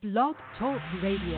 Blog Talk Radio.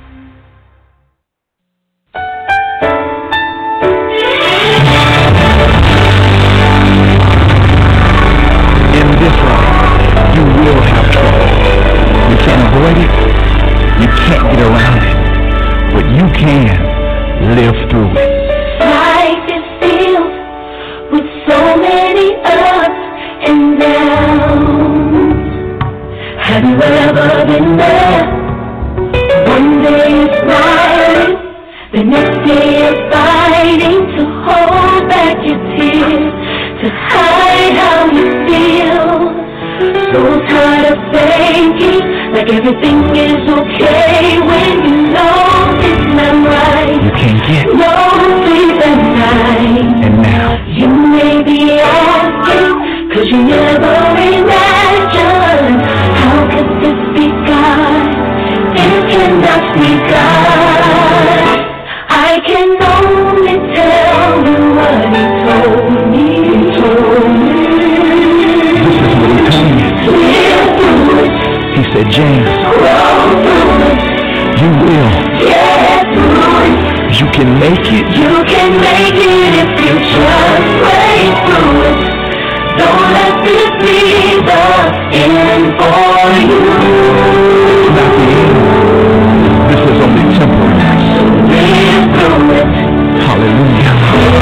In this life, you will have trouble. You can't avoid it. You can't get around it. But you can live through it. Life is filled with so many ups and downs. Have you ever been there? One day you're smiling, the next day you're fighting to hold back your tears, to hide how you feel. So tired of thinking like everything is okay when you know it's not right. You can't get no sleep at night. And now You may be asking, cause you never imagined, how could this be God? It cannot be God. I can only tell you what He told me. He told me. this is what he told me. Live through it, He said, James, grow through it, you will. get through it. You can make it. You can make it if you just break through it. Don't let this be the end for you. It's not the end. This is only temporary. Live through it. Hallelujah.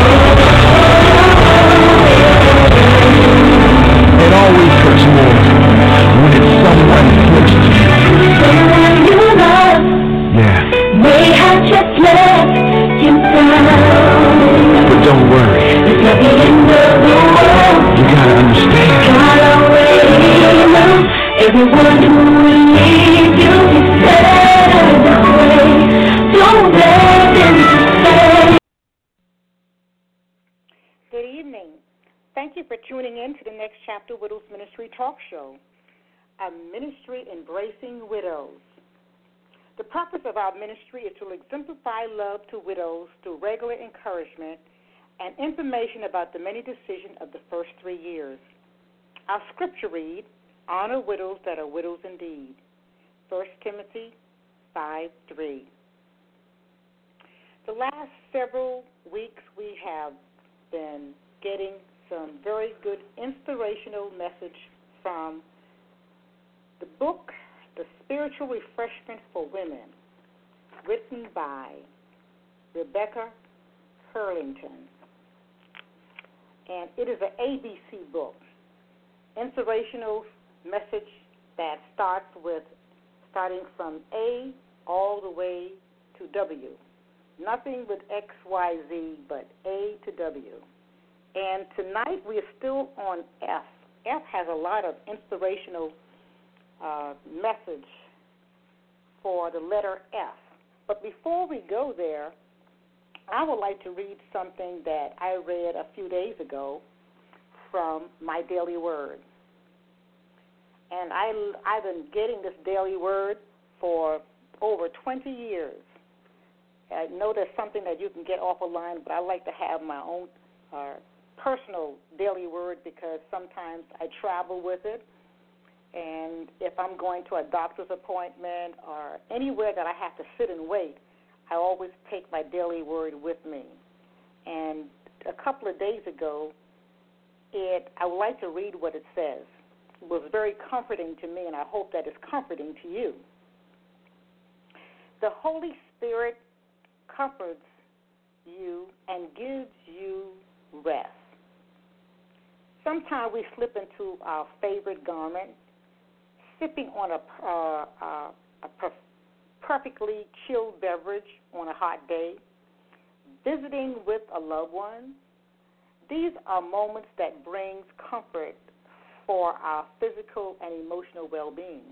It always hurts more when it's someone close to you. Someone you love Yeah. may have just let you down. But don't worry. It's not the end of the world. You gotta understand. God already knows everyone who will leave you. He said that way. Don't let them say. Good evening. Thank you for tuning in to the Next Chapter Widows Ministry Talk Show, a ministry embracing widows. The purpose of our ministry is to exemplify love to widows through regular encouragement and information about the many decisions of the first 3 years. Our scripture read, honor widows that are widows indeed, 1 Timothy 5:3. The last several weeks we have been getting some very good inspirational message from the book, The Spiritual Refreshment for Women, written by Rebecca Hurlington. And it is an ABC book, inspirational message that starting from A all the way to W. Nothing with X, Y, Z, but A to W. And tonight we are still on F. F has a lot of inspirational message for the letter F. But before we go there, I would like to read something that I read a few days ago from my daily word. And I've been getting this daily word for over 20 years. I know there's something that you can get off a line, but I like to have my own personal daily word because sometimes I travel with it. And if I'm going to a doctor's appointment or anywhere that I have to sit and wait, I always take my daily word with me. And a couple of days ago, I would like to read what it says. It was very comforting to me, and I hope that it's comforting to you. The Holy Spirit comforts you and gives you rest. Sometimes we slip into our favorite garment, sipping on a perfectly chilled beverage on a hot day, visiting with a loved one. These are moments that brings comfort for our physical and emotional well-being.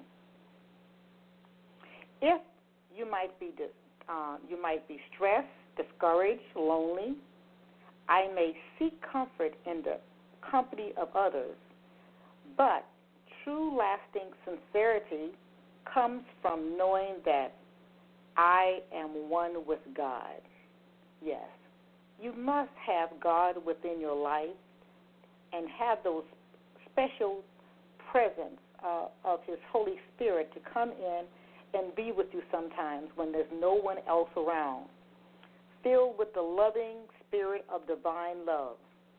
If you might be stressed, discouraged, lonely, I may seek comfort in the company of others, but true lasting sincerity comes from knowing that I am one with God. Yes, you must have God within your life and have those special presence of His Holy Spirit to come in and be with you sometimes when there's no one else around, filled with the loving spirit of divine love.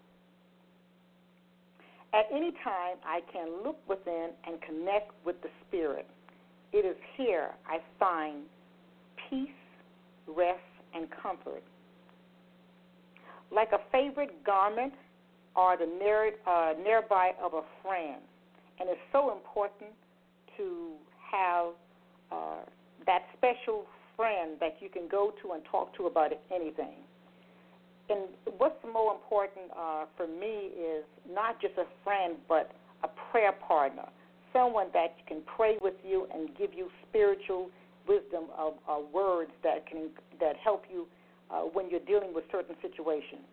At any time, I can look within and connect with the Spirit. It is here I find peace, rest, and comfort. Like a favorite garment or the nearby of a friend. And it's so important to have that special friend that you can go to and talk to about anything. And what's more important for me is not just a friend, but a prayer partner, someone that can pray with you and give you spiritual wisdom of words that help you when you're dealing with certain situations.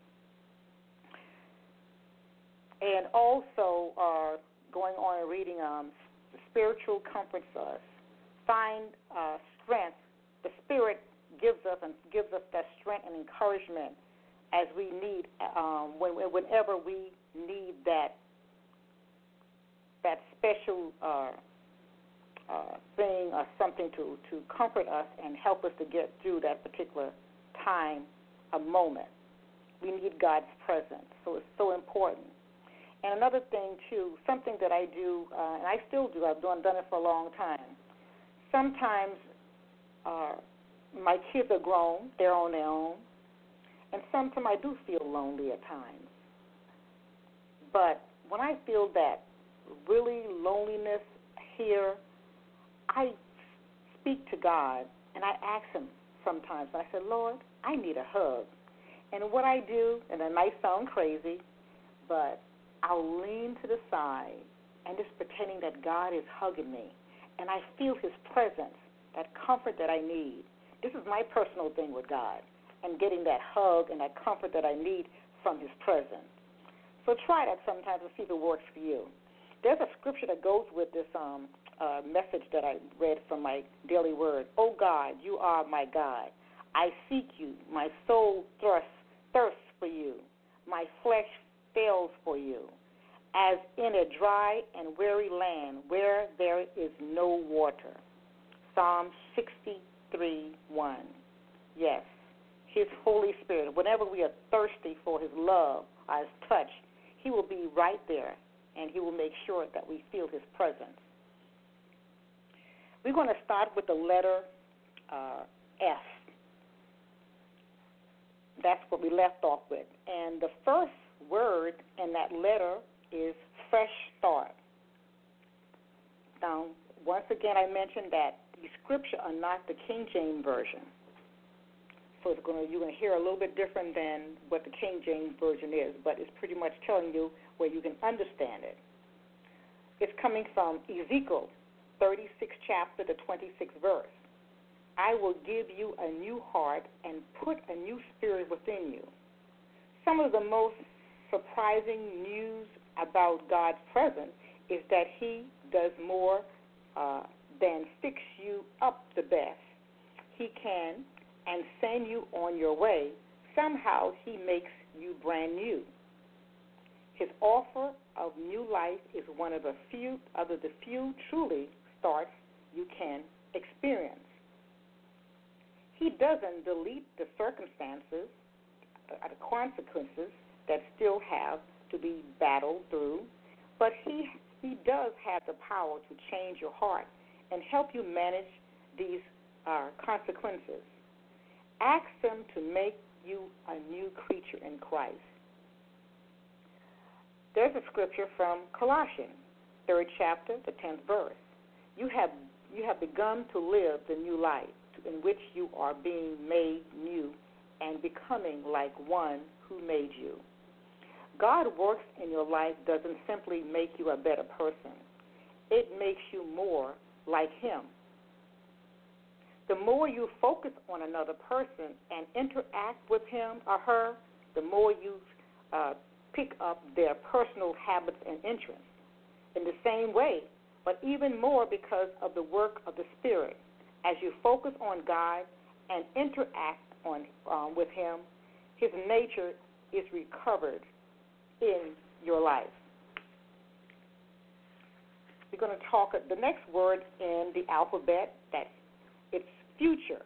And also going on and reading spiritual comforts us. Find strength. The Spirit gives us that strength and encouragement as we need whenever we need that special thing or something to comfort us and help us to get through that particular time, a moment. We need God's presence, so it's so important. And another thing, too, something that I do, and I still do, I've done it for a long time. Sometimes my kids are grown, they're on their own, and sometimes I do feel lonely at times. But when I feel that really loneliness here, I speak to God, and I ask Him sometimes. I say, Lord, I need a hug. And what I do, and it might sound crazy, but I'll lean to the side and just pretending that God is hugging me. And I feel His presence, that comfort that I need. This is my personal thing with God, and getting that hug and that comfort that I need from His presence. So try that sometimes and see if it works for you. There's a scripture that goes with this message that I read from my daily word. Oh God, you are my God. I seek you. My soul thirsts for you. My flesh fails for you, as in a dry and weary land where there is no water. Psalm 63:1. Yes, His Holy Spirit, whenever we are thirsty for His love or His touch, He will be right there, and He will make sure that we feel His presence. We're going to start with the letter F. That's what we left off with. And the first word in that letter is fresh start. Now, once again, I mentioned that the scripture are not the King James Version. So you're going to hear a little bit different than what the King James Version is, but it's pretty much telling you where you can understand it. It's coming from Ezekiel 36th chapter, the 26th verse. I will give you a new heart and put a new spirit within you. Some of the most surprising news about God's presence is that He does more than fix you up the best. He can and send you on your way. Somehow He makes you brand new. His offer of new life is one of the few truly starts you can experience. He doesn't delete the circumstances, the consequences that still have to be battled through, but He does have the power to change your heart and help you manage these consequences. Ask Him to make you a new creature in Christ. There's a scripture from Colossians, 3rd chapter, the 10th verse. You have begun to live the new life in which you are being made new and becoming like one who made you. God works in your life doesn't simply make you a better person. It makes you more like Him. The more you focus on another person and interact with him or her, the more you pick up their personal habits and interests. In the same way, but even more because of the work of the Spirit. As you focus on God and interact with Him, His nature is recovered in your life. We're going to talk the next word in the alphabet. That's it's future.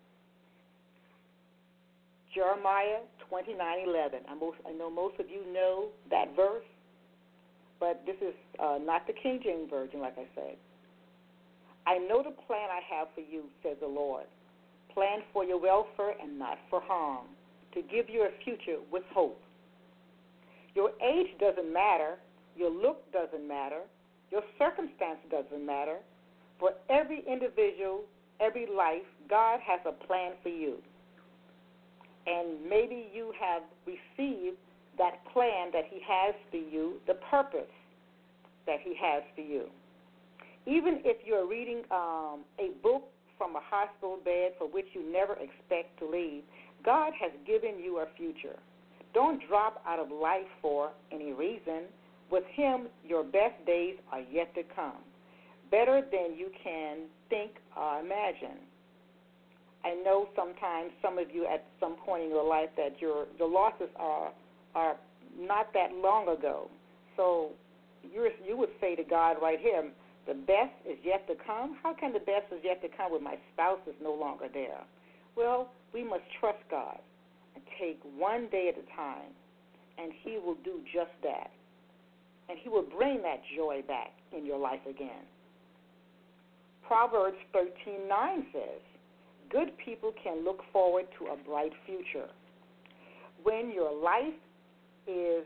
Jeremiah 29:11. I know most of you know that verse, but this is not the King James Version, like I said. I know the plan I have for you, says the Lord. Plan for your welfare and not for harm, to give you a future with hope. Your age doesn't matter. Your look doesn't matter. Your circumstance doesn't matter. For every individual, every life, God has a plan for you. And maybe you have received that plan that He has for you, the purpose that He has for you. Even if you're reading a book from a hospital bed for which you never expect to leave, God has given you a future. Don't drop out of life for any reason. With Him, your best days are yet to come, better than you can think or imagine. I know sometimes some of you at some point in your life that your losses are not that long ago. So you would say to God right here, the best is yet to come? How can the best is yet to come when my spouse is no longer there? Well, we must trust God and take one day at a time, and He will do just that. And He will bring that joy back in your life again. Proverbs 13:9 says, good people can look forward to a bright future. When your life is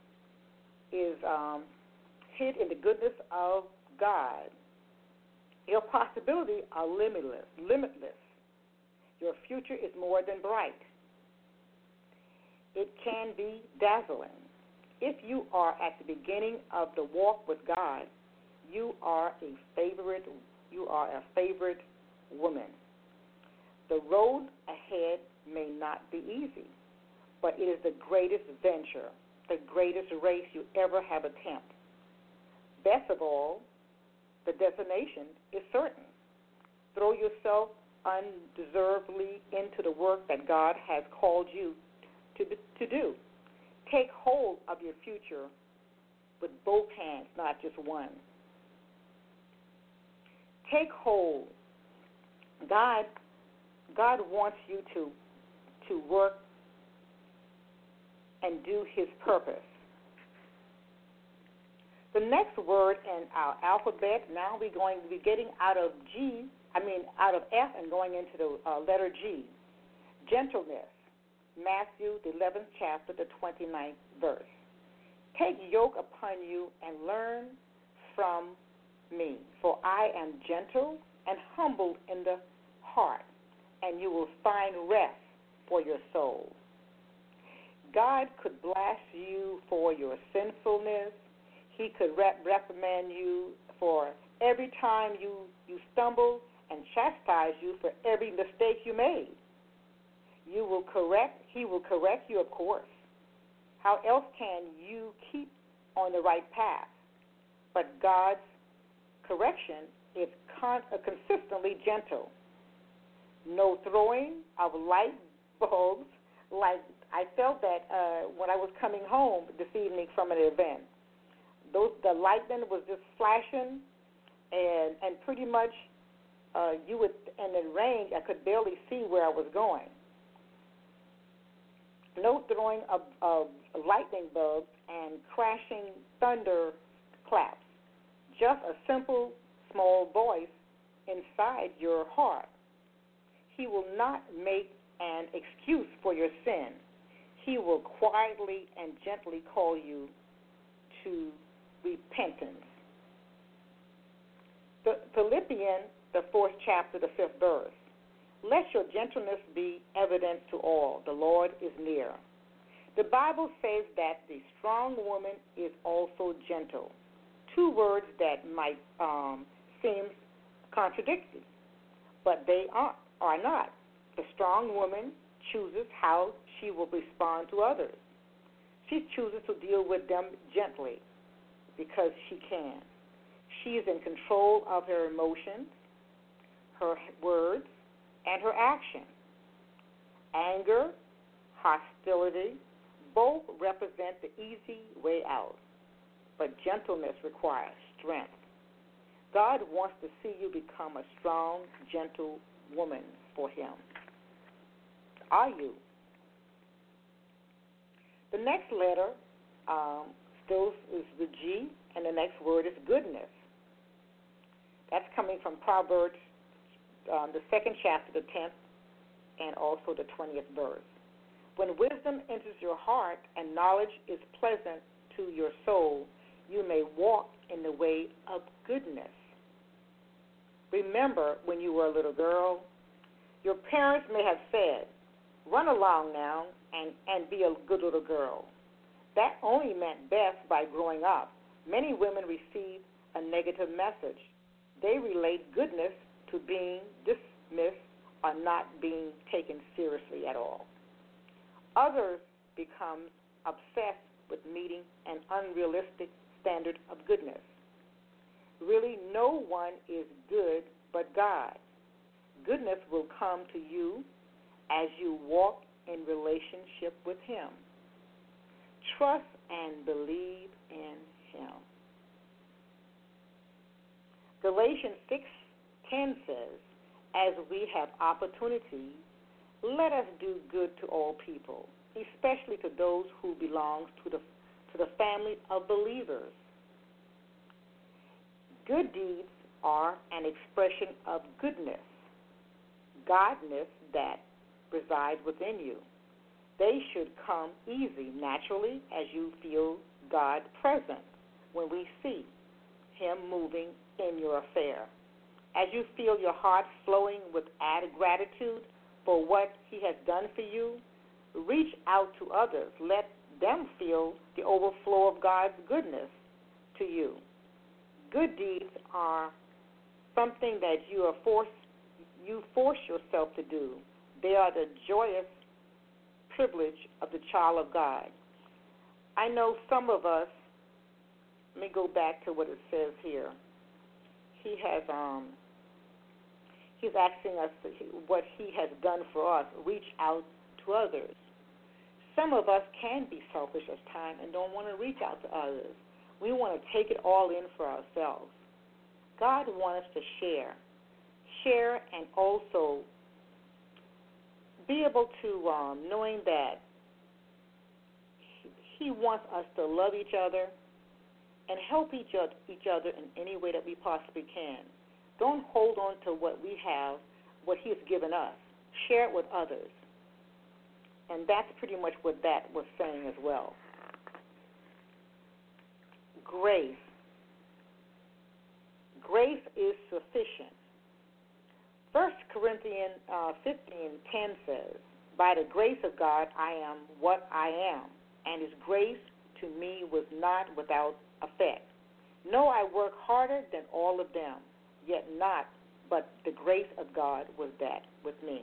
hid in the goodness of God, your possibilities are limitless. Your future is more than bright. It can be dazzling. If you are at the beginning of the walk with God, you are a favorite woman. The road ahead may not be easy, but it is the greatest venture, the greatest race you ever have attempted. Best of all, the destination is certain. Throw yourself undeservedly into the work that God has called you to do. Take hold of your future with both hands, not just one. Take hold. God wants you to work and do His purpose. The next word in our alphabet, now we're going to be getting out of F and going into the letter G. Gentleness. Matthew, the 11th chapter, the 29th verse. Take yoke upon you and learn from me, for I am gentle and humble in the heart, and you will find rest for your soul. God could blast you for your sinfulness. He could reprimand you for every time you stumble and chastise you for every mistake you made. He will correct you, of course. How else can you keep on the right path? But God's correction is consistently gentle. No throwing of light bulbs, like I felt that when I was coming home this evening from an event. The lightning was just flashing, and pretty much and in range, I could barely see where I was going. No throwing of lightning bulbs and crashing thunder claps. Just a simple, small voice inside your heart. He will not make an excuse for your sin. He will quietly and gently call you to repentance. Philippians, the 4th chapter, the 5th verse. Let your gentleness be evident to all. The Lord is near. The Bible says that the strong woman is also gentle. Two words that might seem contradictory, but they are not. The strong woman chooses how she will respond to others. She chooses to deal with them gently because she can. She is in control of her emotions, her words, and her action. Anger, hostility, both represent the easy way out, but gentleness requires strength. God wants to see you become a strong, gentle woman for Him. Are you? The next letter still is the G, and the next word is goodness. That's coming from Proverbs, the 2nd chapter, the 10th, and also the 20th verse. When wisdom enters your heart and knowledge is pleasant to your soul, you may walk in the way of goodness. Remember when you were a little girl, your parents may have said, run along now and be a good little girl. That only meant best by growing up. Many women receive a negative message. They relate goodness to being dismissed or not being taken seriously at all. Others become obsessed with meeting an unrealistic standard of goodness. Really, no one is good but God. Goodness will come to you as you walk in relationship with Him. Trust and believe in Him. Galatians 6:10 says, as we have opportunity, let us do good to all people, especially to those who belong to the family of believers. Good deeds are an expression of goodness, godness that resides within you. They should come easy, naturally, as you feel God present when we see Him moving in your affair. As you feel your heart flowing with added gratitude for what He has done for you, reach out to others. Let them feel the overflow of God's goodness to you. Good deeds are something that you force yourself to do. They are the joyous privilege of the child of God. I know some of us, let me go back to what it says here. He's asking us what He has done for us. Reach out to others. Some of us can be selfish at times and don't want to reach out to others. We want to take it all in for ourselves. God wants us to share, and also be able to, knowing that He wants us to love each other and help each other in any way that we possibly can. Don't hold on to what we have, what He has given us. Share it with others. And that's pretty much what that was saying as well. Grace. Grace is sufficient. 1 Corinthians 15:10 says, by the grace of God I am what I am, and His grace to me was not without effect. No, I work harder than all of them, yet not, but the grace of God was that with me.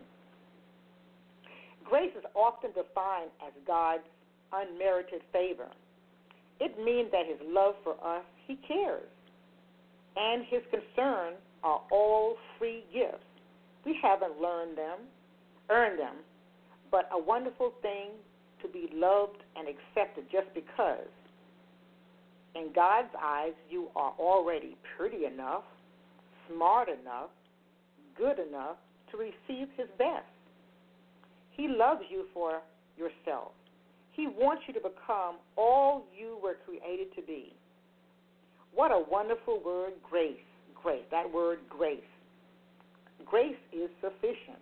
Grace is often defined as God's unmerited favor. It means that His love for us, He cares, and His concern are all free gifts. We haven't earned them, but a wonderful thing to be loved and accepted just because. In God's eyes, you are already pretty enough, smart enough, good enough to receive His best. He loves you for yourself. He wants you to become all you were created to be. What a wonderful word, grace. Grace, that word grace. Grace is sufficient.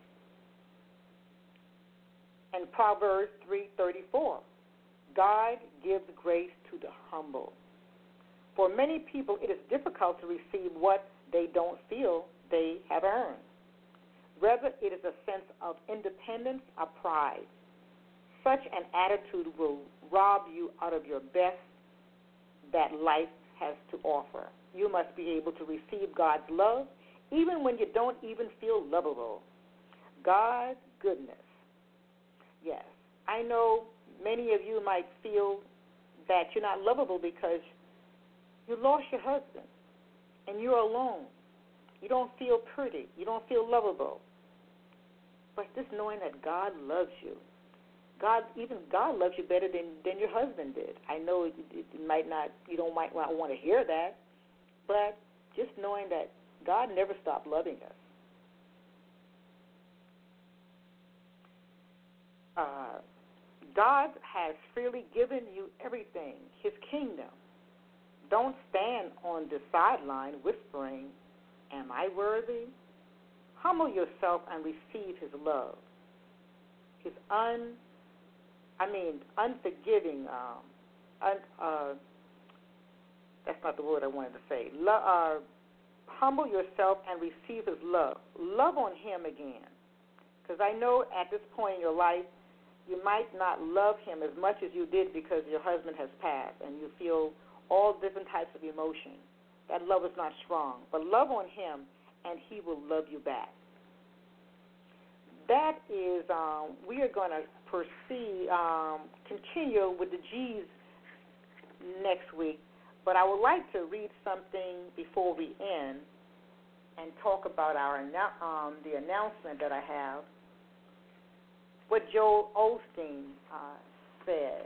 And Proverbs 3:34, God gives grace to the humble. For many people, it is difficult to receive what they don't feel they have earned. Rather, it is a sense of independence or pride. Such an attitude will rob you out of your best that life has to offer. You must be able to receive God's love even when you don't even feel lovable. God's goodness. Yes, I know many of you might feel that you're not lovable because you lost your husband and you're alone. You don't feel pretty. You don't feel lovable. But just knowing that God loves you. God loves you better than your husband did. I know it might not, you don't might not want to hear that, but just knowing that God never stopped loving us. God has freely given you everything, his kingdom. Don't stand on the sideline whispering, am I worthy? Humble yourself and receive his love. His unforgiving, that's not the word I wanted to say. Humble yourself and receive his love. Love on him again. Because I know at this point in your life, you might not love him as much as you did because your husband has passed and you feel all different types of emotion. That love is not strong. But love on him and he will love you back. That is, we are going to continue with the G's next week. But I would like to read something before we end and talk about the announcement that I have. What Joel Osteen said.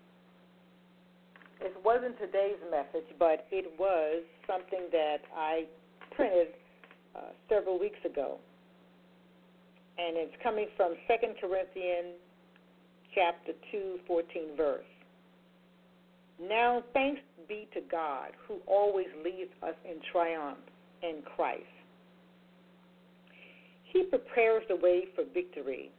It wasn't today's message, but it was something that I printed several weeks ago. And it's coming from 2 Corinthians chapter 2, 14 verse. Now thanks be to God who always leads us in triumph in Christ. He prepares the way for victory.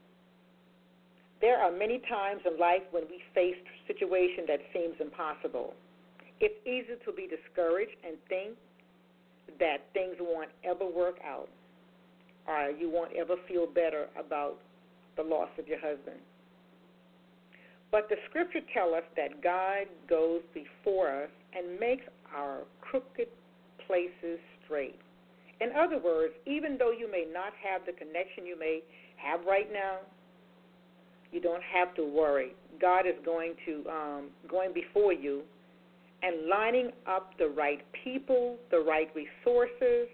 There are many times in life when we face a situation that seems impossible. It's easy to be discouraged and think that things won't ever work out, or you won't ever feel better about the loss of your husband. But the scripture tells us that God goes before us and makes our crooked places straight. In other words, even though you may not have the connection you may have right now, you don't have to worry. God is going before you and lining up the right people, the right resources,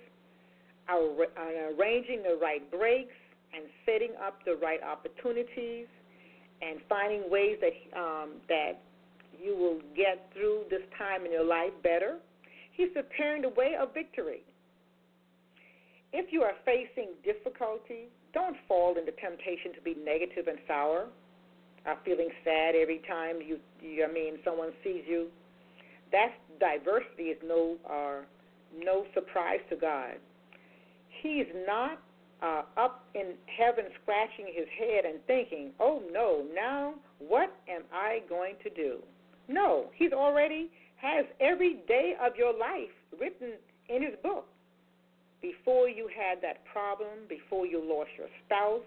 arranging the right breaks, and setting up the right opportunities, and finding ways that you will get through this time in your life better. He's preparing the way of victory. If you are facing difficulty, don't fall into temptation to be negative and sour, or feeling sad every time someone sees you. That diversity is no surprise to God. He's not up in heaven scratching his head and thinking, oh no, now what am I going to do? No, he's already has every day of your life written in his book. Before you had that problem, before you lost your spouse,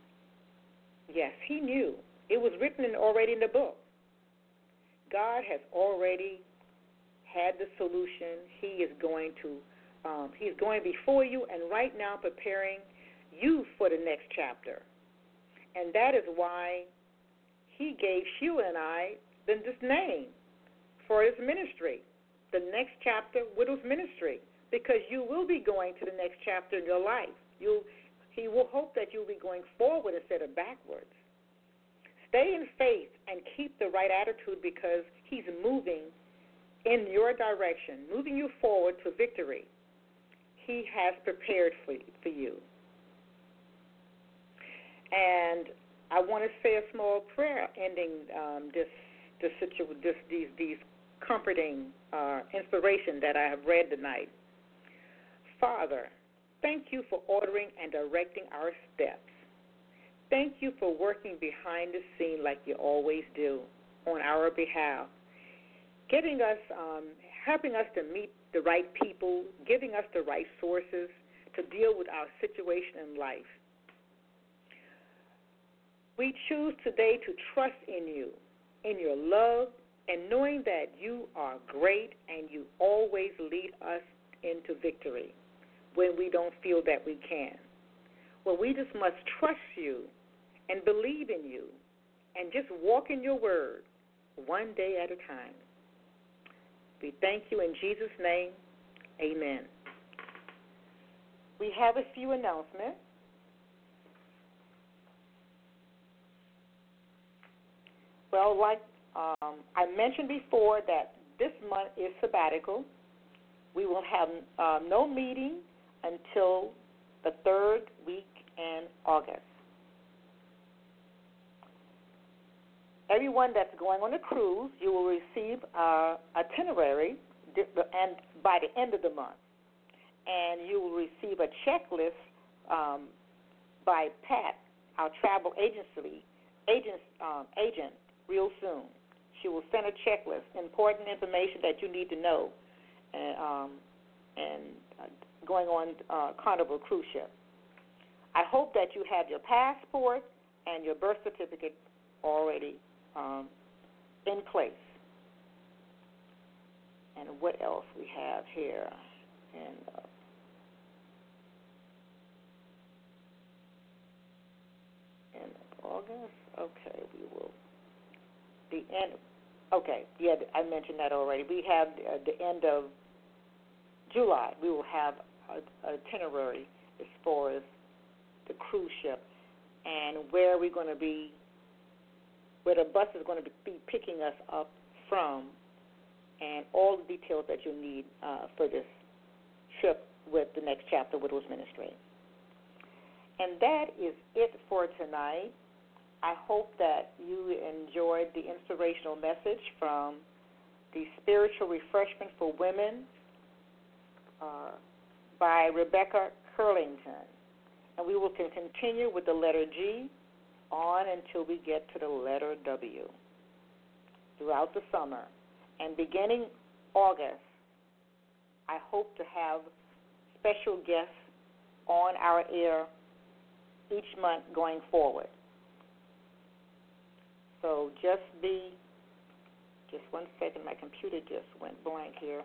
yes, he knew. It was written already in the book. God has already had the solution. He is going he's going before you and right now preparing you for the next chapter. And that is why he gave Sheila and I this name for his ministry, the next chapter, Widow's Ministry, because you will be going to the next chapter in your life. He will hope that you'll be going forward instead of backwards. Stay in faith and keep the right attitude because he's moving in your direction, moving you forward to victory. He has prepared for you. And I want to say a small prayer ending these comforting inspiration that I have read tonight. Father, thank you for ordering and directing our steps. Thank you for working behind the scene like you always do on our behalf, helping us to meet the right people, giving us the right sources to deal with our situation in life. We choose today to trust in you, in your love, and knowing that you are great and you always lead us into victory when we don't feel that we can. Well, we just must trust you and believe in you and just walk in your word one day at a time. We thank you in Jesus' name. Amen. We have a few announcements. Well, like I mentioned before, that this month is sabbatical. we will have no meeting until the third week in August. Everyone that's going on a cruise, you will receive our itinerary and by the end of the month. And you will receive a checklist by Pat, our travel agent, real soon. She will send a checklist, important information that you need to know, and going on Carnival cruise ship. I hope that you have your passport and your birth certificate already in place. And what else we have here? And in August, okay, we will. The end. Okay, yeah, I mentioned that already. We have the end of July. We will have an itinerary as far as the cruise ship and where we're going to be, where the bus is going to be picking us up from, and all the details that you need for this trip with the Next Chapter Widows Ministry. And that is it for tonight. I hope that you enjoyed the inspirational message from the Spiritual Refreshment for Women by Rebecca Curlington. And we will continue with the letter G on until we get to the letter W throughout the summer. And beginning August, I hope to have special guests on our air each month going forward. So just one second, my computer just went blank here.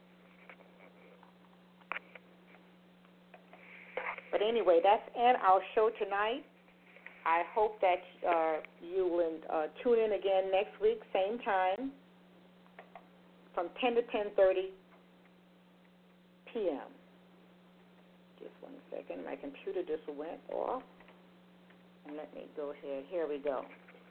But anyway, that's in our show tonight. I hope that you will tune in again next week, same time, from 10 to 10:30 p.m. Just one second. My computer just went off. And let me go ahead. Here we go.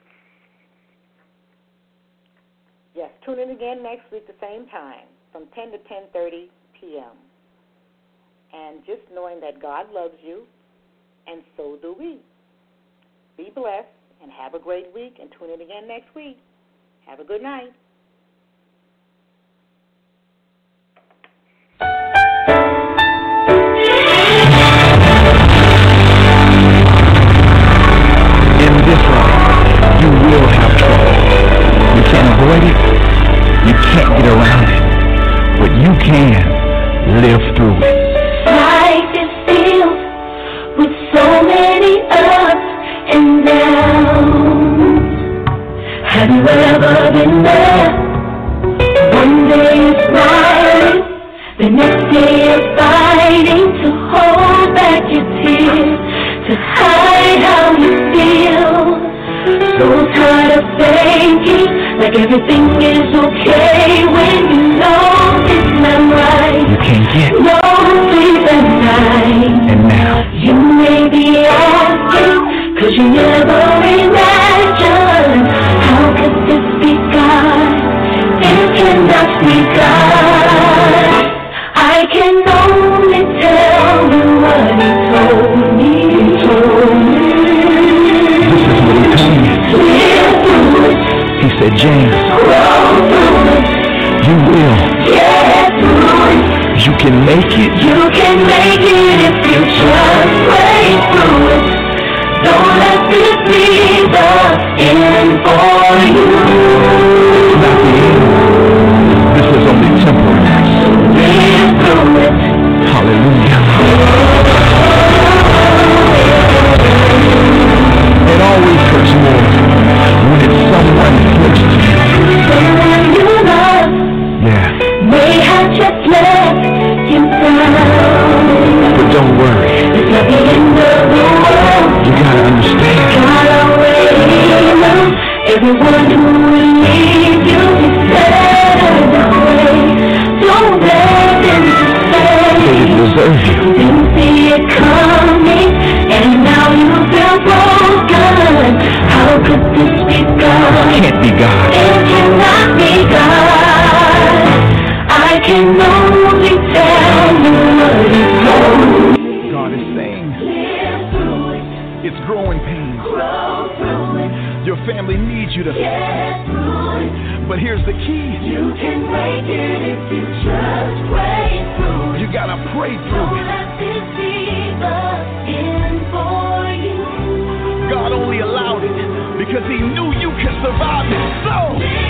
Yes, tune in again next week, the same time, from 10 to 10:30 p.m. And just knowing that God loves you, and so do we. Be blessed and have a great week, and tune in again next week. Have a good night. In this life, you will have trouble. You can't avoid it. You can't get around it. But you can live through it. Life is filled with so many ups and downs. Have you ever been there? One day you're smiling, the next day you're fighting to hold back your tears, to hide how you feel. So tired of thinking like everything is okay when you know it's not right. You can't get no sleep at night. And now You may be asking, 'cause you never imagined, how could this be God? It cannot be God. I can only tell you what He told me. He told me. this is what he told me. Live through it, He said, James, roll through it, you will. get through it. You can make it. You can make it if you just break through it. Don't let this be the end for you. It's not the end. This is only temporary. So live through it. Hallelujah. It always hurts more when it's someone close to you. Someone you love Yeah. may have just let you down. But don't worry. It's not the end of the world. You gotta understand. God already knows everyone who will leave you is set away. Don't let them They say didn't deserve you. didn't see it coming, and now you feel broken. How could this be God? Can't be God. It cannot be God. I can only pain. Live through it. It's growing pains. Grow through it. Your family needs you to Get through it. But here's the key. You can make it if you just pray through it. You gotta pray through Don't it. let this be the end for you. God only allowed it because he knew you could survive it. So